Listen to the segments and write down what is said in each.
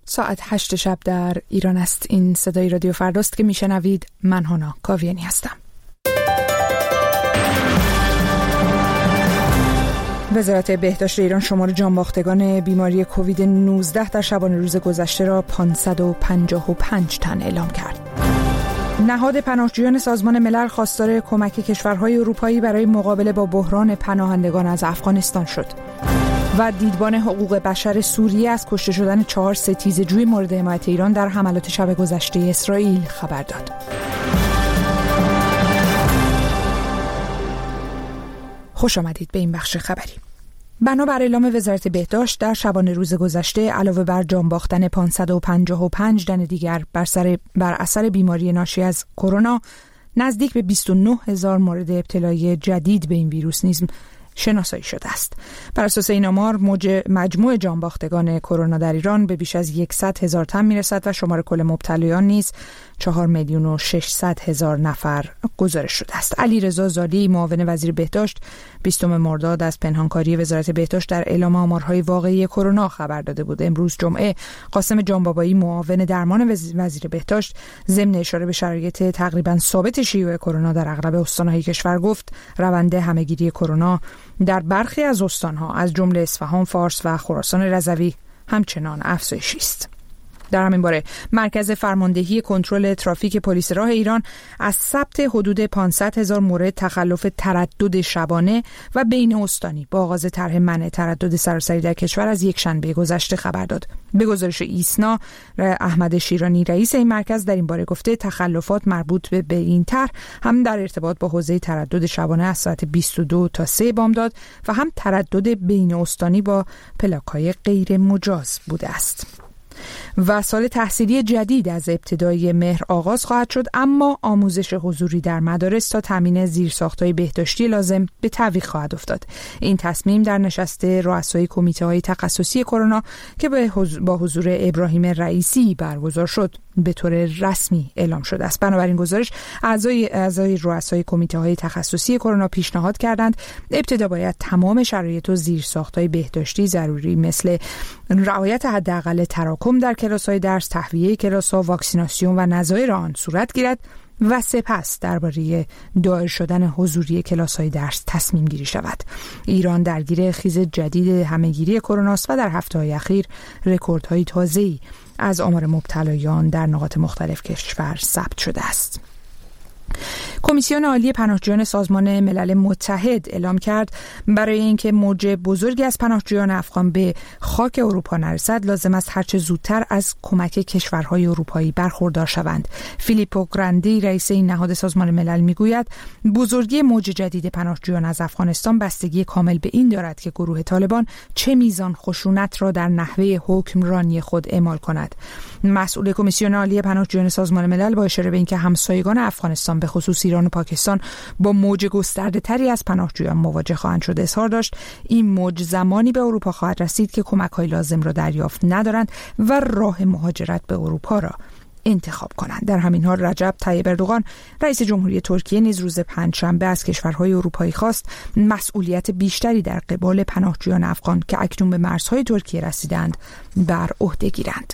ساعت 8 شب در ایران است. این صدای رادیو فرداست که میشنوید. من هانا کاویانی هستم. وزارت بهداشت ایران شمار جانباختگان بیماری کووید 19 در شبانه روز گذشته را 555 تن اعلام کرد. نهاد پناهجویان سازمان ملل خواستار کمک کشورهای اروپایی برای مقابله با بحران پناهندگان از افغانستان شد. و دیدبان حقوق بشر سوریه از کشته شدن 4 ستیزجوی مورد حمایت ایران در حملات شب گذشته اسرائیل خبر داد. خوش آمدید به این بخش خبری. بنابر اعلام وزارت بهداشت در شبانه روز گذشته علاوه بر جان باختن 555 تن دیگر بر اثر بیماری ناشی از کرونا، نزدیک به 29,000 مورد ابتلای جدید به این ویروس نیز شناسایی شده است. بر اساس این آمار مجموع جانباختگان کرونا در ایران به بیش از 100,000 تن میرسد و شمار کل مبتلایان نیز 4,600,000 نفر گزارش شده است. علیرضا زالی معاون وزیر بهداشت 20 مرداد از پنهانکاری وزارت بهداشت در اعلام آمارهای واقعی کرونا خبر داده بود. امروز جمعه قاسم جانبابایی معاون درمان وزیر بهداشت ضمن اشاره به شرایط تقریبا ثابت شیوع کرونا در اغلب استان‌های کشور گفت روند همه‌گیری کرونا در برخی از استان‌ها از جمله اصفهان، فارس و خراسان رضوی همچنان افزایشی است. در همین باره مرکز فرماندهی کنترل ترافیک پلیس راه ایران از ثبت حدود 500,000 مورد تخلف تردد شبانه و بین استانی با آغاز طرح منع تردد سراسری در کشور از یکشنبه گذشته خبر داد. به گزارش ایسنا، احمد شیرانی رئیس این مرکز در این باره گفته تخلفات مربوط به این طرح هم در ارتباط با حوزه تردد شبانه از ساعت 22 تا 3 بامداد و هم تردد بین استانی با پلاک‌های غیر مجاز بوده است. و سال تحصیلی جدید از ابتدای مهر آغاز خواهد شد، اما آموزش حضوری در مدارس تا تامین زیرساخت‌های بهداشتی لازم به تعویق خواهد افتاد. این تصمیم در نشست رؤسای کمیته‌های تخصصی کرونا که با حضور ابراهیم رئیسی برگزار شد به طور رسمی اعلام شده است. بنابراین گزارش اعضای رؤسای کمیته‌های تخصصی کرونا پیشنهاد کردند ابتدا باید تمام شرایط و زیرساخت‌های بهداشتی ضروری مثل رعایت حداقل تراکم در کلاس‌های درس، تهویه کلاس‌ها، واکسیناسیون و نظایر آن صورت گیرد و سپس درباره دایر شدن حضوری کلاس‌های درس تصمیم گیری شود. ایران درگیر خیز جدید همه‌گیری کرونا است و در هفته‌های اخیر رکوردهای تازه‌ای از آمار مبتلایان در نقاط مختلف کشور ثبت شده است. کمیسیون عالی پناهجویان سازمان ملل متحد اعلام کرد برای اینکه موج بزرگی از پناهجویان افغان به خاک اروپا نرسد لازم است هرچه زودتر از کمک کشورهای اروپایی برخوردار شوند. فیلیپو گراندی رئیس این نهاد سازمان ملل میگوید بزرگی موج جدید پناهجویان از افغانستان بستگی کامل به این دارد که گروه طالبان چه میزان خشونت را در نحوه حکمرانی خود اعمال کند. مسئول کمیسیون عالی پناهجویان سازمان ملل با اشاره به اینکه همسایگان افغانستان به خصوص ایران و پاکستان با موج گسترده تری از پناهجویان مواجه خواهند شد اظهار داشت این موج زمانی به اروپا خواهد رسید که کمک‌های لازم را دریافت ندارند و راه مهاجرت به اروپا را انتخاب کنند. در همین حال رجب طیب اردوغان رئیس جمهوری ترکیه نیز روز پنجشنبه از کشورهای اروپایی خواست مسئولیت بیشتری در قبال پناهجویان افغان که اکنون به مرزهای ترکیه رسیدند بر عهده گیرند.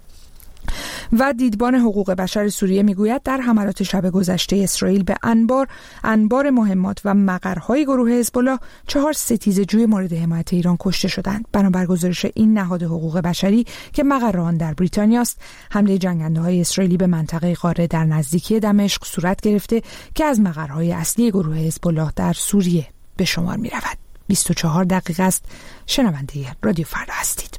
و دیدبان حقوق بشر سوریه میگوید در حملات شب گذشته اسرائیل به انبار مهمات و مقرهای گروه حزب الله 4 ستیزجوی مورد حمایت ایران کشته شدند. بنابر گزارش این نهاد حقوق بشری که مقر آن در بریتانیا است، حمله جنگنده‌های اسرائیلی به منطقه غاره در نزدیکی دمشق صورت گرفته که از مقرهای اصلی گروه حزب الله در سوریه به شمار می‌رود. 24 دقیقه است. شنونده رادیو فردا هستید.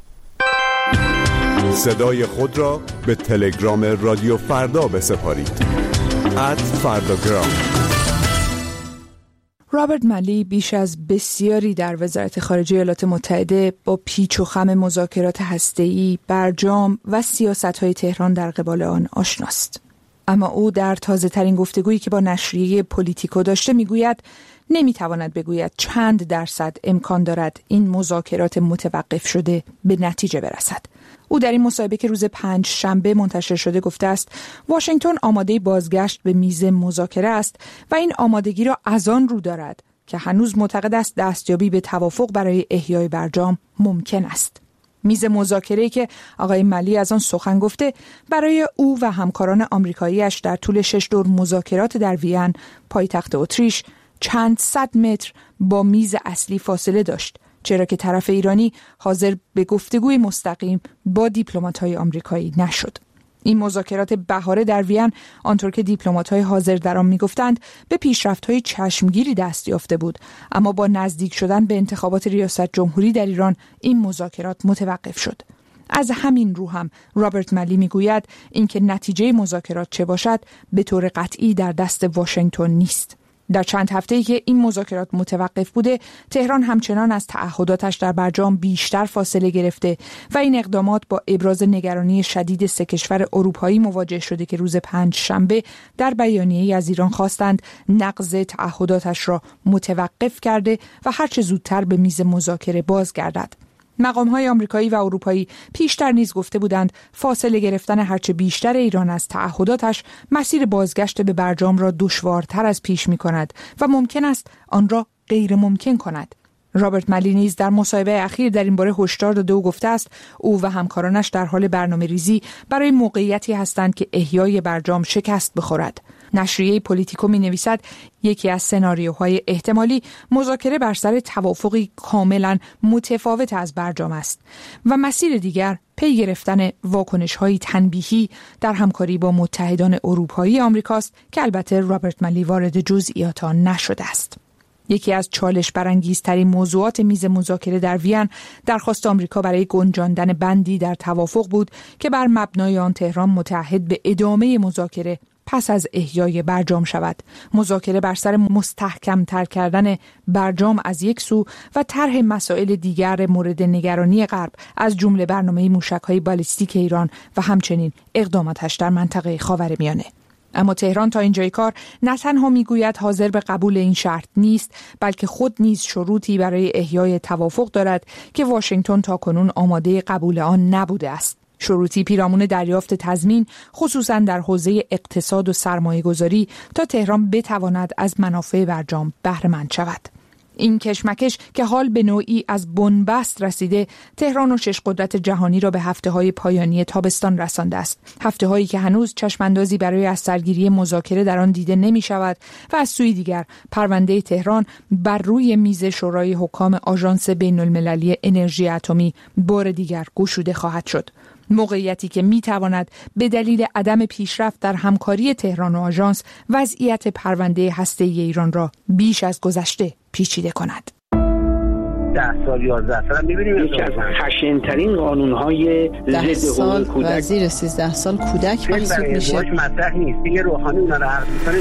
صدای خود را به تلگرام رادیو فردا بسپارید. @فرداگرام. رابرت مالی بیش از بسیاری در وزارت خارجه ایالات متحده با پیچ و خم مذاکرات هسته‌ای، برجام و سیاست‌های تهران در قبال آن آشناست. اما او در تازه‌ترین گفتگویی که با نشریه پولیتیکو داشته میگوید نمیتواند بگوید چند درصد امکان دارد این مذاکرات متوقف شده به نتیجه برسد. او در این مصاحبه که روز پنجشنبه منتشر شده گفته است واشنگتن آماده بازگشت به میز مذاکره است و این آمادگی را از آن رو دارد که هنوز معتقد است دستیابی به توافق برای احیای برجام ممکن است. میز مذاکره‌ای که آقای ملی از آن سخن گفته برای او و همکاران آمریکایی‌اش در طول 6 دور مذاکرات در وین، پایتخت اتریش، چند صد متر با میز اصلی فاصله داشت، چرا که طرف ایرانی حاضر به گفتگوی مستقیم با دیپلمات‌های آمریکایی نشد. این مذاکرات بهاره در وین، آنطور که دیپلمات‌های حاضر در آن می‌گفتند، به پیشرفت‌های چشمگیری دست یافته بود، اما با نزدیک شدن به انتخابات ریاست جمهوری در ایران این مذاکرات متوقف شد. از همین رو هم رابرت ملی میگوید اینکه نتیجه مذاکرات چه باشد به طور قطعی در دست واشنگتن نیست. در چند هفته‌ای که این مذاکرات متوقف بوده، تهران همچنان از تعهداتش در برجام بیشتر فاصله گرفته و این اقدامات با ابراز نگرانی شدید 3 کشور اروپایی مواجه شده که روز 5 شنبه در بیانیه‌ای از ایران خواستند نقض تعهداتش را متوقف کرده و هرچه زودتر به میز مذاکره بازگردد. مقام‌های آمریکایی و اروپایی پیشتر نیز گفته بودند فاصله گرفتن هرچه بیشتر ایران از تعهداتش مسیر بازگشت به برجام را دشوارتر از پیش می‌کند و ممکن است آن را غیر ممکن کند. رابرت ملی نیز در مصاحبه اخیر در این باره هشدار داده و گفته است او و همکارانش در حال برنامه‌ریزی برای موقعیتی هستند که احیای برجام شکست بخورد. نشریه پولیتیکو می‌نویسد یکی از سناریوهای احتمالی مذاکره بر سر توافقی کاملا متفاوت از برجام است و مسیر دیگر پی گرفتن واکنش‌های تنبیهی در همکاری با متحدان اروپایی آمریکاست که البته رابرت ملی وارد جزئیات آن نشده است. یکی از چالش برانگیزترین موضوعات میز مذاکره در وین درخواست آمریکا برای گنجاندن بندی در توافق بود که بر مبنای آن تهران متعهد به ادامه مذاکره پس از احیای برجام شود. مذاکره بر سر مستحکم‌تر کردن برجام از یک سو و طرح مسائل دیگر مورد نگرانی غرب از جمله برنامه موشک‌های بالیستیک ایران و همچنین اقداماتش در منطقه خاورمیانه. اما تهران تا اینجای کار نه تنها میگوید حاضر به قبول این شرط نیست، بلکه خود نیز شروطی برای احیای توافق دارد که واشنگتن تاکنون آماده قبول آن نبوده است. شروطی پیرامون دریافت تضمین خصوصا در حوزه اقتصاد و سرمایه‌گذاری تا تهران بتواند از منافع برجام بهره مند شود. این کشمکش که حال به نوعی از بنبست رسیده، تهران و 6 قدرت جهانی را به هفته‌های پایانی تابستان رسانده است. هفته‌هایی که هنوز چشماندازی برای از سرگیری مذاکره در آن دیده نمی‌شود و از سوی دیگر پرونده تهران بر روی میز شورای حکام آژانس بین‌المللی انرژی اتمی بار دیگر گشوده خواهد شد. موقعیتی که میتواند به دلیل عدم پیشرفت در همکاری تهران و آژانس وضعیت پرونده هسته‌ای ایران را بیش از گذشته پیچیده کند. 10 سال 11 سال می‌بینیم یکی از خشن‌ترین قانون‌های ضد حقوق کودک زیر 13 سال کودک محسوب میشه. مطرح نیست دیگه. روحانی اونا رو حرف می‌زنه.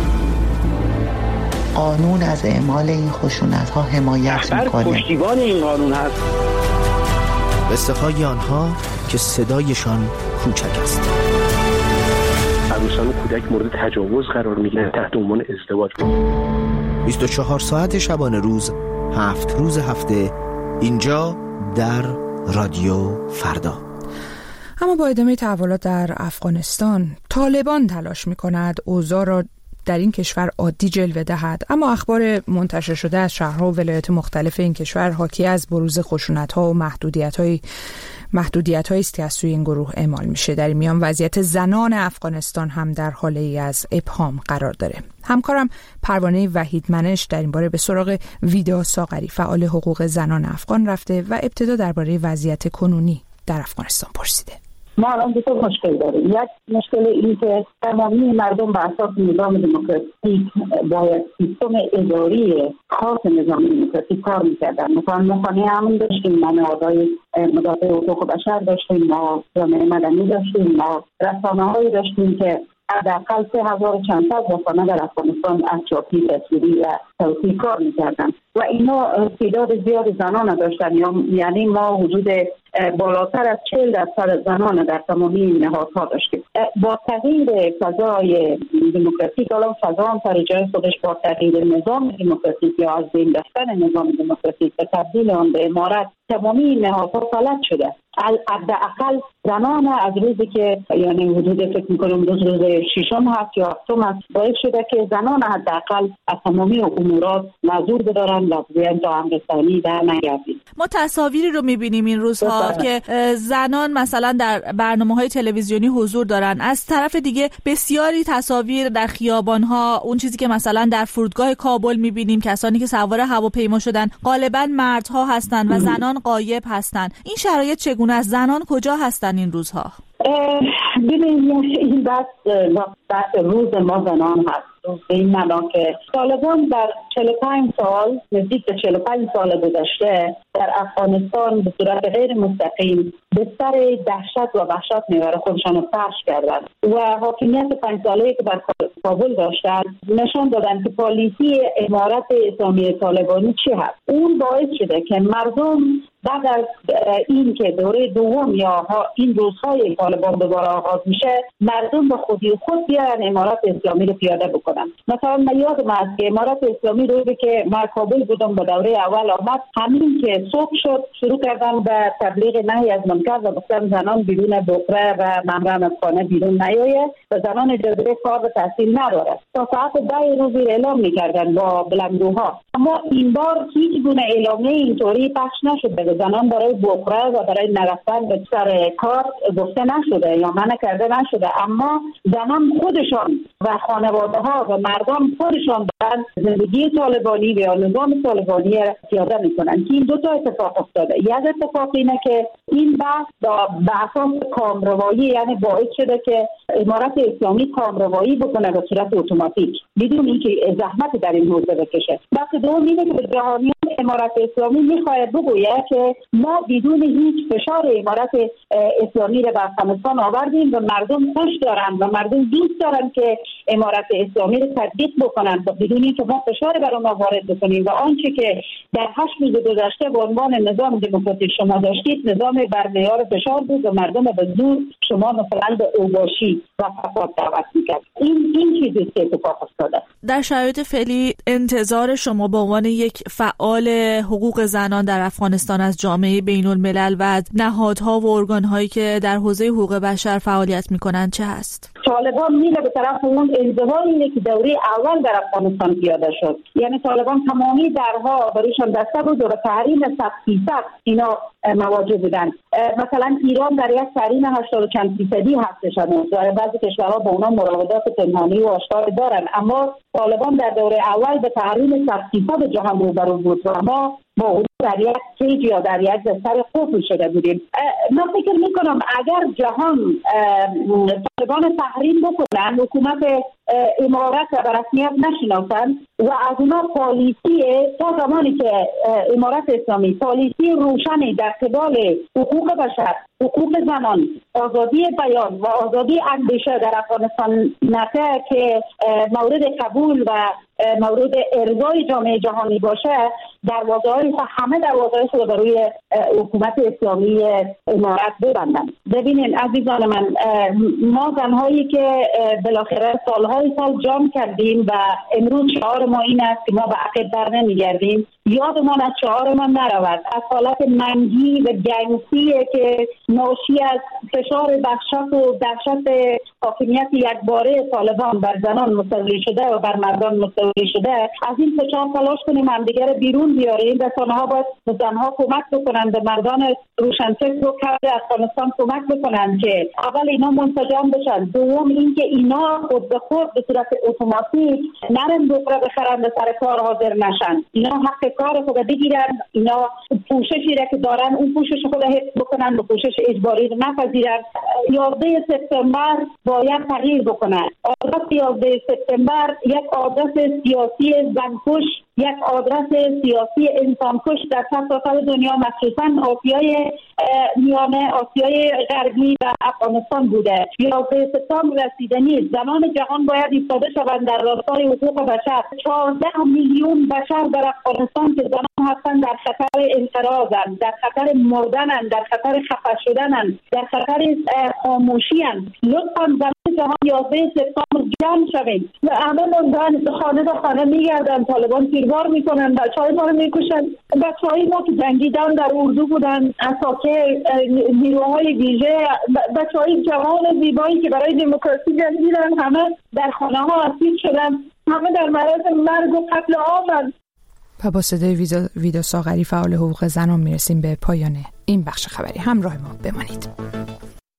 قانون از اعمال این خشونت‌ها حمایت می‌کنه. پشتیبان این قانون هست. قصه های آنها که صدایشان کوچک است. عروسان و کودک مورد تجاوز قرار میگیرن تحت عنوان ازدواج. 24 ساعت شبانه روز، 7 روز هفته، اینجا در رادیو فردا. اما با ادامه تحولات در افغانستان، طالبان تلاش می‌کند اوضاع را در این کشور عادی جلوه دهد، اما اخبار منتشر شده از شهرها و ولایات مختلف این کشور حاکی از بروز خشونت‌ها و محدودیت‌هایی است که از سوی این گروه اعمال میشه. در این میان وضعیت زنان افغانستان هم در حاله ای از ابهام قرار داره. همکارم پروانه وحید منش در این باره به سراغ ویدا ساغری، فعال حقوق زنان افغان رفته و ابتدا درباره وضعیت کنونی در افغانستان پرسیده. ما الان دو تا مشکل داریم. یک مشکل این که تمامی مردم بر اساس نظام دموکراتیک باید سیستم اداری خاص نظام دموکراتیک کار میکردن. مثلا ما خانه امن داشتیم، ما نهادهای مدافع حقوق بشر داشتیم، ما جامعه مدنی داشتیم، ما رسانه‌هایی داشتیم که حداقل 3400 رسانه در افغانستان از چاپی تصویری و صوتی کار میکردن و اینا تعداد زیاد زنان داشتن. یعنی ما حدود بالاتر از 40% زنان در تمامی نهادها داشتیم. با تغییر فضای دموکراتیک، الان فضا هم سر جای خودش با تغییر نظام دموکراتیک یا از بین رفتن نظام دموکراتیک و تبدیل آن به امارت، تمامی نهادها فلج شده. حداقل زنان از روزی که یعنی حدود فکر می‌کنم روز ششم هست یا هفتم هست باعث شده که زنان حداقل از تمامی امورات معذور بدارن و بیان تا همرسانی در نگردید. ما تصاویری رو می‌بینیم این روزها روزها که زنان مثلا در برنامه‌های تلویزیونی حضور دارن، از طرف دیگه بسیاری تصاویر در خیابان‌ها، اون چیزی که مثلا در فرودگاه کابل می‌بینیم کسانی که سوار هواپیما شدن غالباً مردها هستن و زنان غایب هستن. این شرایط چگونه است؟ زنان کجا هستن این روزها؟ ببینید این بحث روز ما زنان هست، به این معنا که طالبان در 45 سال، نزدیک به 45 سال گذشته در افغانستان به صورت غیر مستقیم بستر دهشت و وحشت میوه خودشان رو فرش کردن و حاکمیت 5 ساله‌ای که بر کابل داشتن نشان دادن که پالیسی امارت اسلامی طالبانی چی هست. اون باعث شده که مردم بعد از این که دوره دوم یا این روزهای طالبان دوباره آغاز میشه، مردم به خودی خود بیارن امارت اسلامی رو پیاده بکنن. مثلا من یادم است که امارت اسلامی روزی که من کابل بودم به دوره اول آمد، همین که صبح شد شروع کردن به تبلیغ نهی از منکر و گفتن زنان بیرون بکره و محرم از خانه بیرون نیایه و زنان اجازه کار و تحصیل نداره. تا ساعت 10 روز اعلام میکردن با بلندگوها. اما این بار هیچ گونه اعلامیه اینطوری پخش نشده. زنان برای بکره و برای نرفتن به سر کار گفته نشده یا منع کرده نشده، اما زنان خودشان و خانواده ها و مردم خودشان دارن زندگی طالبانی و یا نظام طالبانی پیاده میکنن که این دو تا اتفاق افتاده. یک اتفاق اینه که این بحث به اساس کامروایی، یعنی باعث شده که امارت اسلامی کامروایی بکنه به صورت اتوماتیک بدون اینکه زحمت در این حوزه بکشه. بحث دوم اینه که به جهانیان امارت اسلامی میخواهد بگوید که ما بدون هیچ فشار امارت اسلامی رو به افغانستان آوردیم و مردم خوش دارن و مردم دوست دارن که امارت اسلامی رو تطبیق بکنن بدون اینکه ما فشار بر اونها وارد بکنیم و آنچه که در 8 روز گذشته به عنوان نظام دموکراتیک شما داشتید نظام بر معیار فشار بود و مردم به زور شما مثلا به اوباشی و فساد دعوت میکرد. این چیزی که اتفاق افتاده. در شرایط فعلی انتظار شما به عنوان یک فعال حقوق زنان در افغانستان از جامعه بین الملل و نهادها و ارگان‌هایی که در حوزه حقوق بشر فعالیت می‌کنند چه هست؟ طالبان میره به طرف اون انزوایی که دوره اول در افغانستان پیاده شد. یعنی طالبان تمامی درها برایشان بسته بود و تحریم 100% اینا مواجه بودن. مثلا ایران در یک تحریم 80 چند فیصدی هستش و بعضی کشورها با اونا مراودات پنهانی و آشکار دارن، اما طالبان در دوره اول به تحریم 100% جهان روبرو بود و ما با اون در یک کیج یا در یک بستر قفل شده بودیم. من فکر میکنم اگر جهان طالبان تحریم بکنن، حکومت امارت به رسمیت نشناسن و از اونا پالیسی تا زمانی که امارت اسلامی پالیسی روشنی در قبال حقوق بشر، حقوق زنان، آزادی بیان و آزادی اندیشه در افغانستان نته که مورد قبول و مورد ارضای جامعه جهانی باشه، همه دروازه‌های خود برای حکومت اسلامی امارت ببندن. ببینین عزیزان من، ما زنهایی که بالاخره سال جام کردیم و امروز شعار ما این است که ما به عقب بر نمیگردیم، یادمان از شعارمان نرود، از حالت منگی و گنگسیه که ناشی از فشار وحشت و دهشت حاکمیت یکباره طالبان بر زنان مستولی شده و بر مردان مستولی شده. از این فشار تلاش کنیم همدیگر بیرون بیاریم. رسانه‌ها باید به زنها کمک بکنند، به مردان روشنفکر و کرد افغانستان کمک بکنند که اول اینا منسجم بشن، دوم اینکه اینا خود به خود به صورت اتوماتیک نرن بکره بخرن به سر کار حاضر نشن. اینا حق کار خود بگیرن، اینا پوششی را که دارن اون پوشش خود حفظ بکنن، به پوشش اجباری نپذیرن. 11 سپتامبر باید تغییر بکنن. آدرس 11 سپتامبر یک آدرس سیاسی زنکش، یک آدرس سیاسی انسانکش در سرتاسر دنیا، مخصوصا آسیای میانه، آسیای غربی و افغانستان بوده. 11 سپتامبر رسیدنی، زنان جهان باید ایستاده شوند در راستای حقوق بشر. 14 میلیون بشر در افغانستان که زنان هستند در خطر انقراضند، در خطر مردنند، در خطر خفه شدنند، در خطر خاموشی‌اند. لطفاً زنان جهان 11 سپتامبر جمع شوید. همه موندن خانه به خانه میگردن، طالبان تیربار میکنن، بچهای ما رو میکشن. بچهای ما که جنگیدن در اردو بودن، اساکر، نیروهای ویژه، بچهای جوان زیبایی که برای دموکراسی جنگیدن، همه در خانه ها اسیر شدن، همه در معرض مرگ و قتل عامند. با صدای ویدا ساغری فعال حقوق زنان میرسیم به پایان این بخش خبری همراه ما بمانید.